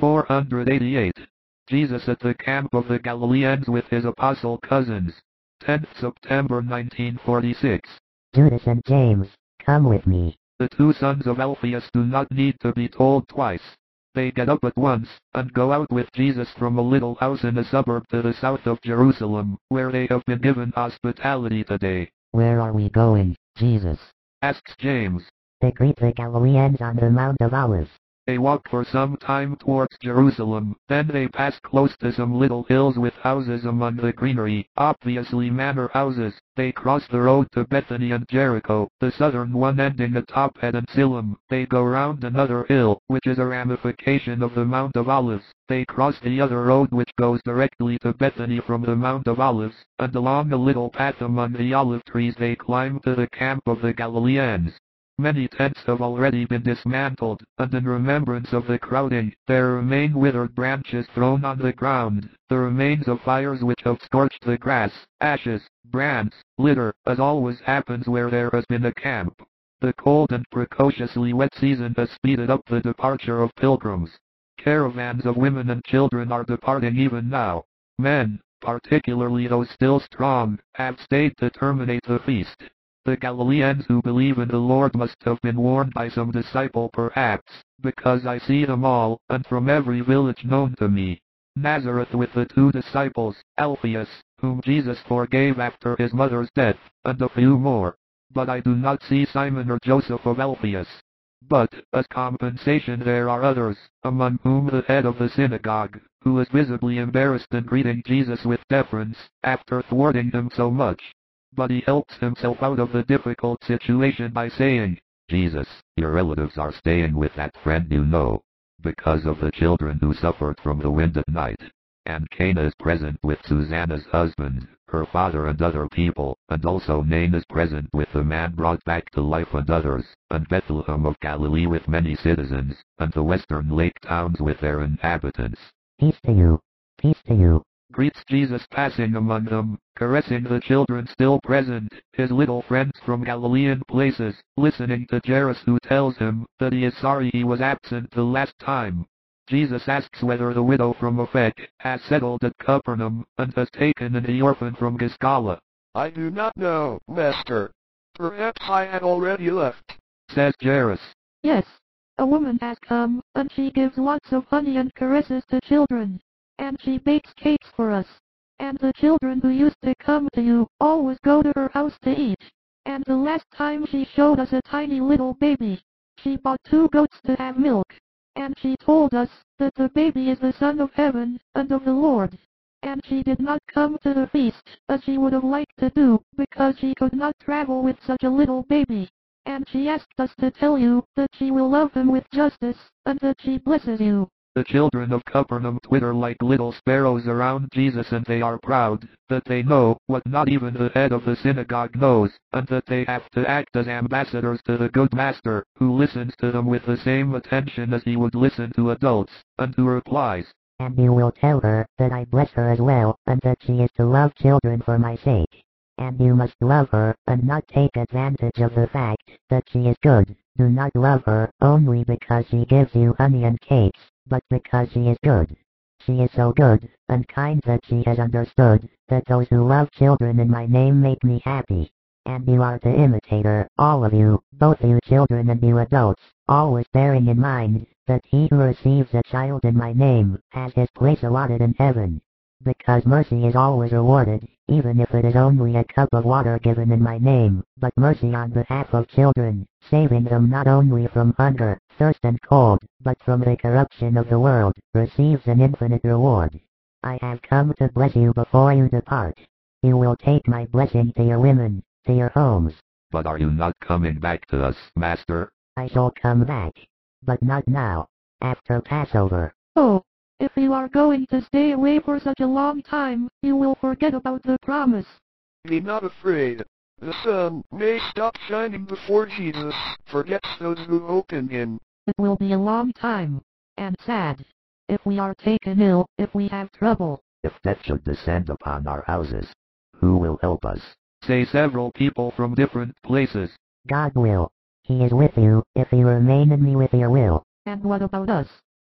488. Jesus at the camp of the Galileans with his apostle cousins. 10th September 1946. Judas and James, come with me. The two sons of Alphaeus do not need to be told twice. They get up at once, and go out with Jesus from a little house in a suburb to the south of Jerusalem, where they have been given hospitality today. Where are we going, Jesus? Asks James. They greet the Galileans on the Mount of Olives. They walk for some time towards Jerusalem, then they pass close to some little hills with houses among the greenery, obviously manor houses. They cross the road to Bethany and Jericho, the southern one ending at Tophet and Siloam. They go round another hill, which is a ramification of the Mount of Olives. They cross the other road which goes directly to Bethany from the Mount of Olives, and along a little path among the olive trees they climb to the camp of the Galileans. Many tents have already been dismantled, and in remembrance of the crowding, there remain withered branches thrown on the ground, the remains of fires which have scorched the grass, ashes, brands, litter, as always happens where there has been a camp. The cold and precociously wet season has speeded up the departure of pilgrims. Caravans of women and children are departing even now. Men, particularly those still strong, have stayed to terminate the feast. The Galileans who believe in the Lord must have been warned by some disciple perhaps, because I see them all, and from every village known to me. Nazareth with the two disciples, Alphaeus, whom Jesus forgave after his mother's death, and a few more. But I do not see Simon or Joseph of Alphaeus. But, as compensation there are others, among whom the head of the synagogue, who is visibly embarrassed in greeting Jesus with deference, after thwarting him so much. But he helps himself out of the difficult situation by saying, Jesus, your relatives are staying with that friend you know, because of the children who suffered from the wind at night. And Cana is present with Susanna's husband, her father and other people, and also Nain is present with the man brought back to life and others, and Bethlehem of Galilee with many citizens, and the western lake towns with their inhabitants. Peace to you. Peace to you. Greets Jesus passing among them, caressing the children still present, his little friends from Galilean places, listening to Jairus who tells him that he is sorry he was absent the last time. Jesus asks whether the widow from Aphek has settled at Capernaum, and has taken in the orphan from Giscala. I do not know, Master. Perhaps I had already left, says Jairus. Yes, a woman has come, and she gives lots of honey and caresses to children. And she bakes cakes for us. And the children who used to come to you always go to her house to eat. And the last time she showed us a tiny little baby. She bought 2 goats to have milk. And she told us that the baby is the Son of Heaven and of the Lord. And she did not come to the feast, as she would have liked to do, because she could not travel with such a little baby. And she asked us to tell you that she will love him with justice, and that she blesses you. The children of Capernaum twitter like little sparrows around Jesus, and they are proud that they know what not even the head of the synagogue knows, and that they have to act as ambassadors to the good master, who listens to them with the same attention as he would listen to adults, and who replies, And you will tell her that I bless her as well, and that she is to love children for my sake. And you must love her, and not take advantage of the fact that she is good. Do not love her only because she gives you honey and cakes, but because she is good. She is so good and kind that she has understood that those who love children in my name make me happy. And you are to imitate her, all of you, both you children and you adults, always bearing in mind that he who receives a child in my name has his place allotted in heaven. Because mercy is always rewarded, even if it is only a cup of water given in my name, but mercy on behalf of children, saving them not only from hunger, thirst and cold, but from the corruption of the world, receives an infinite reward. I have come to bless you before you depart. You will take my blessing to your women, to your homes. But are you not coming back to us, Master? I shall come back. But not now. After Passover. Oh, if you are going to stay away for such a long time, you will forget about the promise. Be not afraid. The sun may stop shining before Jesus forgets those who hope in him. It will be a long time, and sad. If we are taken ill, if we have trouble. If death should descend upon our houses, who will help us? Say several people from different places. God will. He is with you, if you remain in me with your will. And what about us?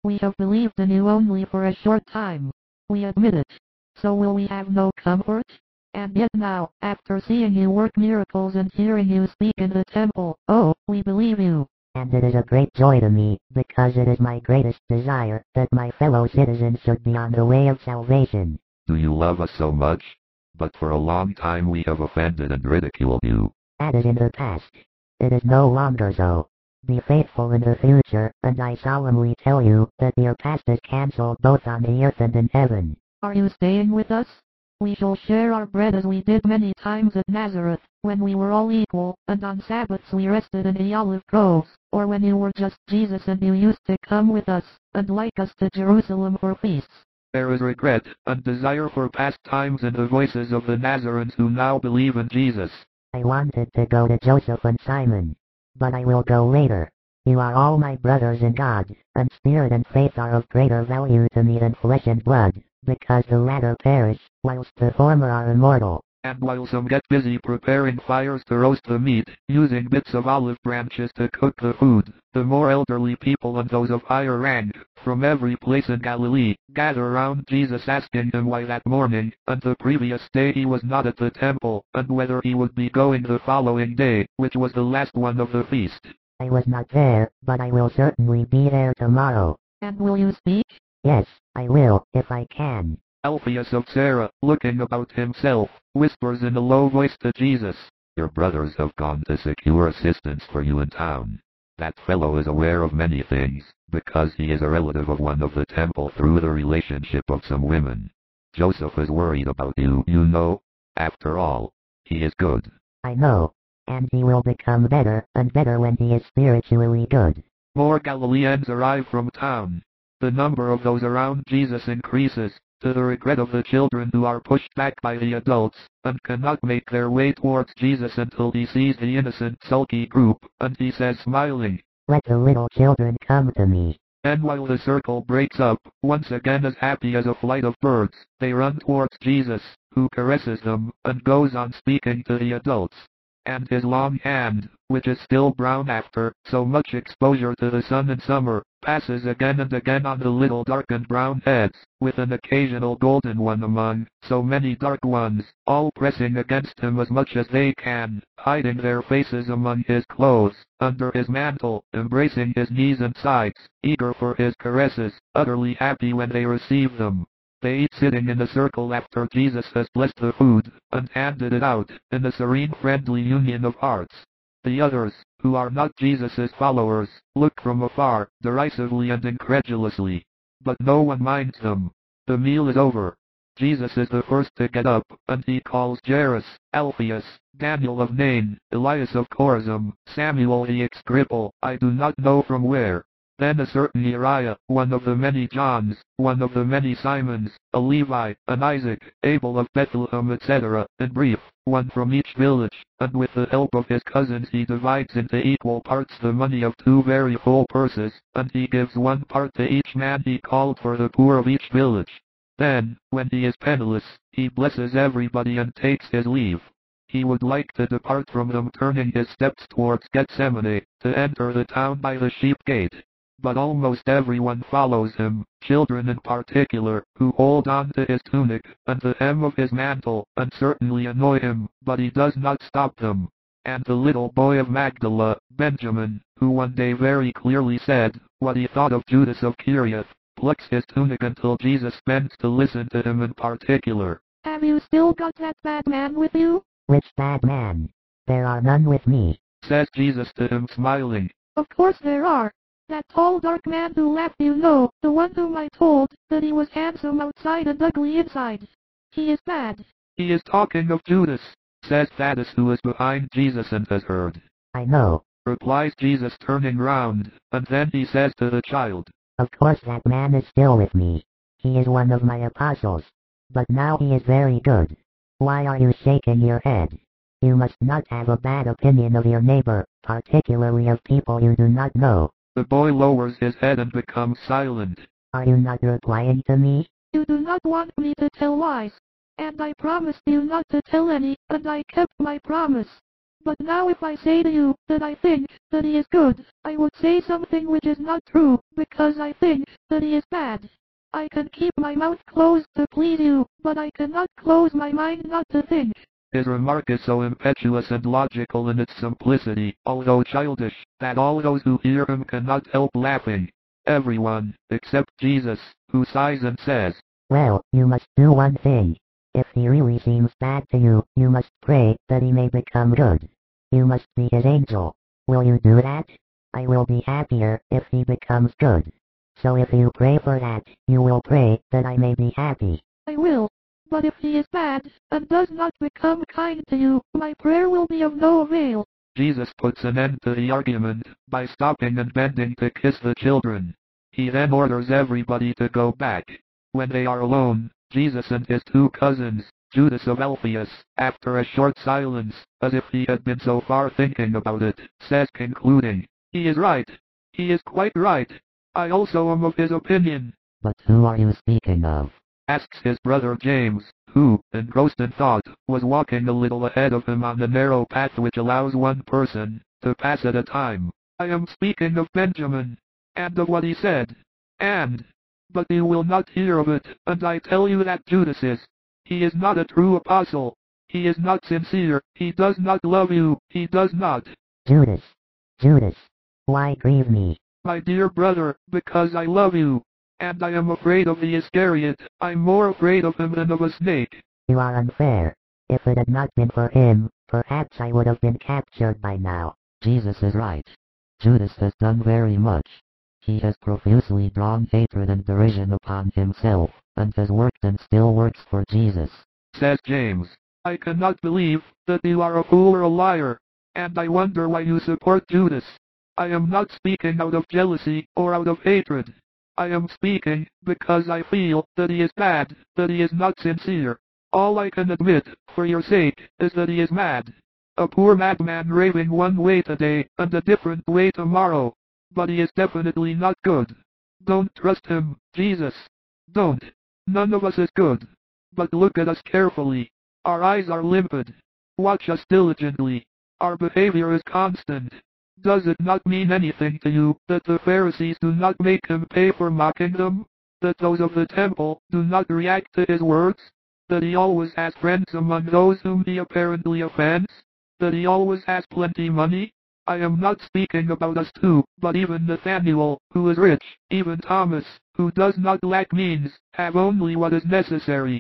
We have believed in you only for a short time. We admit it. So will we have no comfort? And yet now, after seeing you work miracles and hearing you speak in the temple, oh, we believe you. And it is a great joy to me, because it is my greatest desire that my fellow citizens should be on the way of salvation. Do you love us so much? But for a long time we have offended and ridiculed you. That is in the past. It is no longer so. Be faithful in the future, and I solemnly tell you that your past is cancelled both on the earth and in heaven. Are you staying with us? We shall share our bread as we did many times at Nazareth, when we were all equal, and on Sabbaths we rested in the olive groves, or when you were just Jesus and you used to come with us, and like us to Jerusalem for feasts. There is regret and desire for past times in the voices of the Nazarenes who now believe in Jesus. I wanted to go to Joseph and Simon, but I will go later. You are all my brothers in God, and spirit and faith are of greater value to me than flesh and blood, because the latter perish, whilst the former are immortal. And while some get busy preparing fires to roast the meat, using bits of olive branches to cook the food, the more elderly people and those of higher rank, from every place in Galilee, gather round Jesus asking him why that morning, and the previous day he was not at the temple, and whether he would be going the following day, which was the last one of the feast. I was not there, but I will certainly be there tomorrow. And will you speak? Yes, I will, if I can. Alphaeus of Sarah, looking about himself, whispers in a low voice to Jesus, Your brothers have gone to secure assistance for you in town. That fellow is aware of many things, because he is a relative of one of the temple through the relationship of some women. Joseph is worried about you, you know. After all, he is good. I know. And he will become better and better when he is spiritually good. More Galileans arrive from town. The number of those around Jesus increases, to the regret of the children who are pushed back by the adults, and cannot make their way towards Jesus until he sees the innocent sulky group, and he says smiling, Let the little children come to me. And while the circle breaks up, once again as happy as a flight of birds, they run towards Jesus, who caresses them, and goes on speaking to the adults. And his long hand, which is still brown after so much exposure to the sun in summer, passes again and again on the little darkened brown heads, with an occasional golden one among so many dark ones, all pressing against him as much as they can, hiding their faces among his clothes, under his mantle, embracing his knees and sides, eager for his caresses, utterly happy when they receive them. They eat sitting in a circle after Jesus has blessed the food, and handed it out, in a serene friendly union of hearts. The others, who are not Jesus' followers, look from afar, derisively and incredulously. But no one minds them. The meal is over. Jesus is the first to get up, and he calls Jairus, Alphaeus, Daniel of Nain, Elias of Chorazim, Samuel the ex-cripple, I do not know from where. Then a certain Uriah, one of the many Johns, one of the many Simons, a Levi, an Isaac, Abel of Bethlehem, etc., in brief, one from each village, and with the help of his cousins he divides into equal parts the money of 2 very full purses, and he gives 1 part to each man he called for the poor of each village. Then, when he is penniless, he blesses everybody and takes his leave. He would like to depart from them, turning his steps towards Gethsemane, to enter the town by the sheep gate. But almost everyone follows him, children in particular, who hold on to his tunic, and the hem of his mantle, and certainly annoy him, but he does not stop them. And the little boy of Magdala, Benjamin, who one day very clearly said what he thought of Judas of Kiriath, plucks his tunic until Jesus bends to listen to him in particular. Have you still got that bad man with you? Which bad man? There are none with me, says Jesus to him smiling. Of course there are. That tall dark man who laughed, you know, the one whom I told that he was handsome outside and ugly inside. He is bad. He is talking of Judas, says Thaddeus, who is behind Jesus and has heard. I know, Replies Jesus, turning round, and then he says to the child, Of course that man is still with me. He is one of my apostles. But now he is very good. Why are you shaking your head? You must not have a bad opinion of your neighbor, particularly of people you do not know. The boy lowers his head and becomes silent. Are you not replying to me? You do not want me to tell lies. And I promised you not to tell any, and I kept my promise. But now if I say to you that I think that he is good, I would say something which is not true, because I think that he is bad. I can keep my mouth closed to please you, but I cannot close my mind not to think. His remark is so impetuous and logical in its simplicity, although childish, that all those who hear him cannot help laughing. Everyone, except Jesus, who sighs and says, Well, you must do one thing. If he really seems bad to you, you must pray that he may become good. You must be his angel. Will you do that? I will be happier if he becomes good. So if you pray for that, you will pray that I may be happy. I will. But if he is bad, and does not become kind to you, my prayer will be of no avail. Jesus puts an end to the argument by stopping and bending to kiss the children. He then orders everybody to go back. When they are alone, Jesus and his two cousins, Judas of Alphaeus, after a short silence, as if he had been so far thinking about it, says concluding, He is right. He is quite right. I also am of his opinion. But who are you speaking of? Asks his brother James, who, engrossed in thought, was walking a little ahead of him on the narrow path which allows one person to pass at a time. I am speaking of Benjamin, and of what he said. But you will not hear of it, and I tell you that Judas is. He is not a true apostle. He is not sincere. He does not love you. He does not. Judas. Judas. Why grieve me? My dear brother, because I love you. And I am afraid of the Iscariot. I'm more afraid of him than of a snake. You are unfair. If it had not been for him, perhaps I would have been captured by now. Jesus is right. Judas has done very much. He has profusely drawn hatred and derision upon himself, and has worked and still works for Jesus. Says James, I cannot believe that you are a fool or a liar, and I wonder why you support Judas. I am not speaking out of jealousy or out of hatred. I am speaking because I feel that he is bad, that he is not sincere. All I can admit, for your sake, is that he is mad. A poor madman raving one way today and a different way tomorrow. But he is definitely not good. Don't trust him, Jesus. Don't. None of us is good. But look at us carefully. Our eyes are limpid. Watch us diligently. Our behavior is constant. Does it not mean anything to you that the Pharisees do not make him pay for mocking them? That those of the temple do not react to his words? That he always has friends among those whom he apparently offends? That he always has plenty money? I am not speaking about us two, but even Nathaniel, who is rich, even Thomas, who does not lack means, have only what is necessary.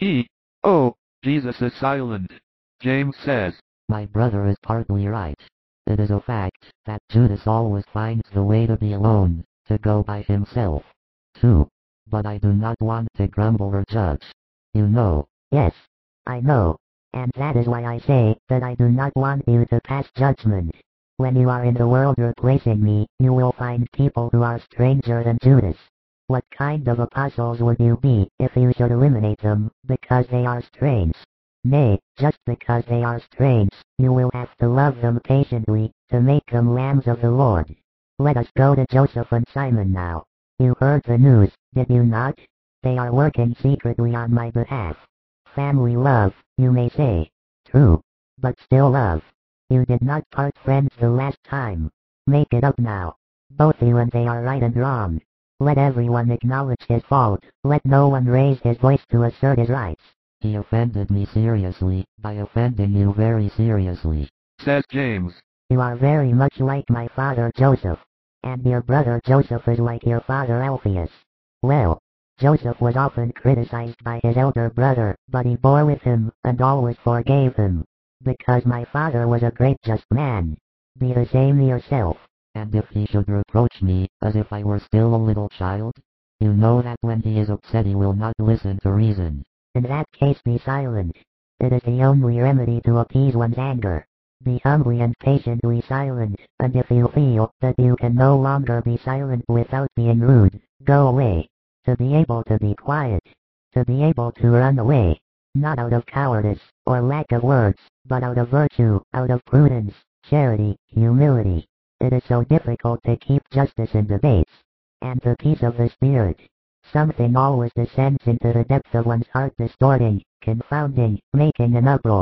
Jesus is silent. James says, My brother is partly right. It is a fact that Judas always finds the way to be alone, to go by himself, too. But I do not want to grumble or judge. You know. Yes, I know. And that is why I say that I do not want you to pass judgment. When you are in the world replacing me, you will find people who are stranger than Judas. What kind of apostles would you be if you should eliminate them, because they are strange? Nay, just because they are strange, you will have to love them patiently, to make them lambs of the Lord. Let us go to Joseph and Simon now. You heard the news, did you not? They are working secretly on my behalf. Family love, you may say. True. But still love. You did not part friends the last time. Make it up now. Both you and they are right and wrong. Let everyone acknowledge his fault. Let no one raise his voice to assert his rights. He offended me seriously, by offending you very seriously. Says James. You are very much like my father Joseph. And your brother Joseph is like your father Alphaeus. Well, Joseph was often criticized by his elder brother, but he bore with him, and always forgave him. Because my father was a great just man. Be the same yourself. And if he should reproach me, as if I were still a little child? You know that when he is upset he will not listen to reason. In that case be silent. It is the only remedy to appease one's anger. Be humbly and patiently silent, and if you feel that you can no longer be silent without being rude, go away. To be able to be quiet. To be able to run away. Not out of cowardice, or lack of words, but out of virtue, out of prudence, charity, humility. It is so difficult to keep justice in debates. And the peace of the spirit. Something always descends into the depth of one's heart, distorting, confounding, making an uproar.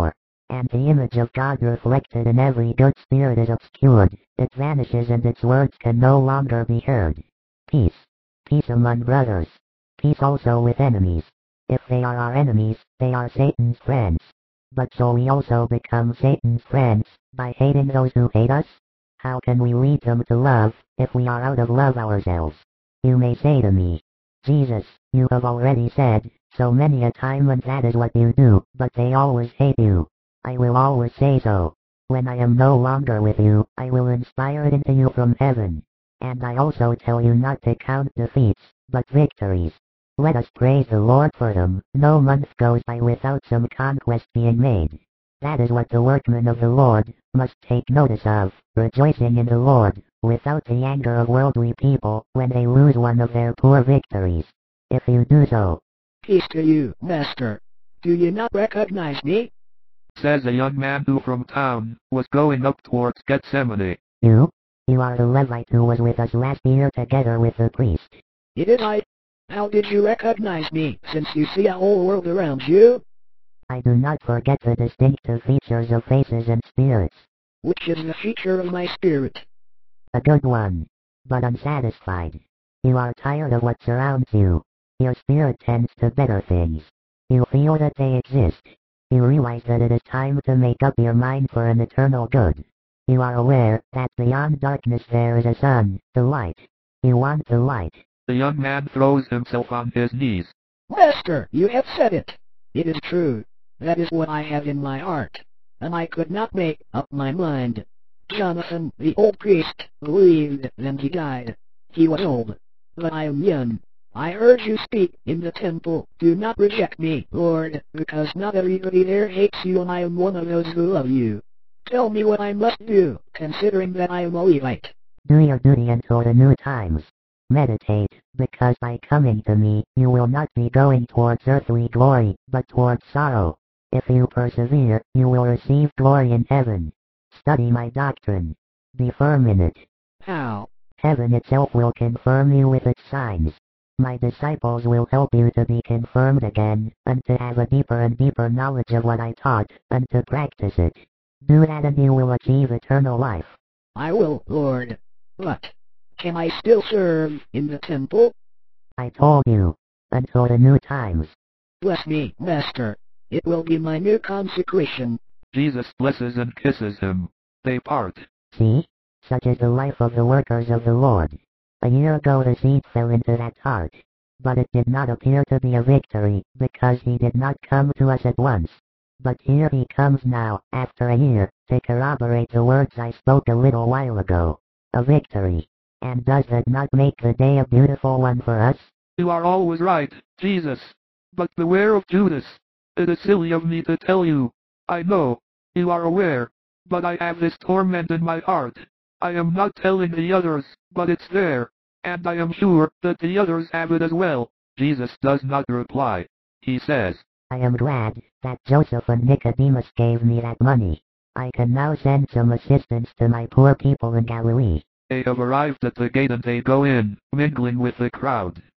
and the image of God reflected in every good spirit is obscured. It vanishes and its words can no longer be heard. Peace. Peace among brothers. Peace also with enemies. If they are our enemies, they are Satan's friends. But so we also become Satan's friends, by hating those who hate us? How can we lead them to love, if we are out of love ourselves? You may say to me, Jesus, you have already said, so many a time and that is what you do, but they always hate you. I will always say so. When I am no longer with you, I will inspire it into you from heaven. And I also tell you not to count defeats, but victories. Let us praise the Lord for them. No month goes by without some conquest being made. That is what the workmen of the Lord must take notice of, rejoicing in the Lord, without the anger of worldly people, when they lose one of their poor victories. If you do so. Peace to you, Master. Do you not recognize me? Says a young man who from town was going up towards Gethsemane. You? You are the Levite who was with us last year together with the priest. It is I. How did you recognize me, since you see a whole world around you? I do not forget the distinctive features of faces and spirits. Which is the feature of my spirit? A good one. But unsatisfied. You are tired of what surrounds you. Your spirit tends to better things. You feel that they exist. You realize that it is time to make up your mind for an eternal good. You are aware that beyond darkness there is a sun, the light. You want the light. The young man throws himself on his knees. Master, you have said it. It is true. That is what I have in my heart. And I could not make up my mind. Jonathan, the old priest, believed, and he died. He was old. But I am young. I urge you speak in the temple. Do not reject me, Lord, because not everybody there hates you and I am one of those who love you. Tell me what I must do, considering that I am a Levite. Do your duty until the new times. Meditate, because by coming to me, you will not be going towards earthly glory, but towards sorrow. If you persevere, you will receive glory in heaven. Study my doctrine. Be firm in it. How? Heaven itself will confirm you with its signs. My disciples will help you to be confirmed again, and to have a deeper and deeper knowledge of what I taught, and to practice it. Do that and you will achieve eternal life. I will, Lord. But can I still serve in the temple? I told you. Until the new times. Bless me, Master. It will be my new consecration. Jesus blesses and kisses him. They part. See? Such is the life of the workers of the Lord. A year ago the seed fell into that heart. But it did not appear to be a victory, because he did not come to us at once. But here he comes now, after a year, to corroborate the words I spoke a little while ago. A victory. And does that not make the day a beautiful one for us? You are always right, Jesus. But beware of Judas. It is silly of me to tell you. I know. You are aware. But I have this torment in my heart. I am not telling the others, but it's there. And I am sure that the others have it as well. Jesus does not reply. He says, I am glad that Joseph and Nicodemus gave me that money. I can now send some assistance to my poor people in Galilee. They have arrived at the gate and they go in, mingling with the crowd.